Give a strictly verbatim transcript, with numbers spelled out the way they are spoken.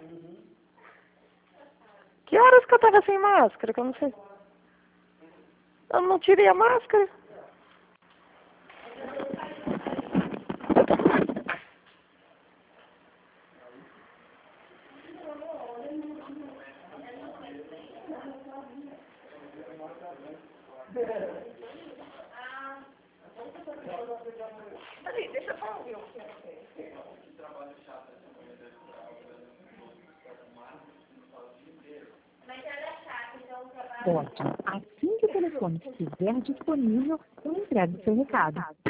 Que horas que eu tava sem máscara? Que eu não sei. Eu não tirei a máscara. Peraí, deixa eu só ouvir o que Ótimo. Assim que o telefone estiver disponível, eu entrego o seu recado.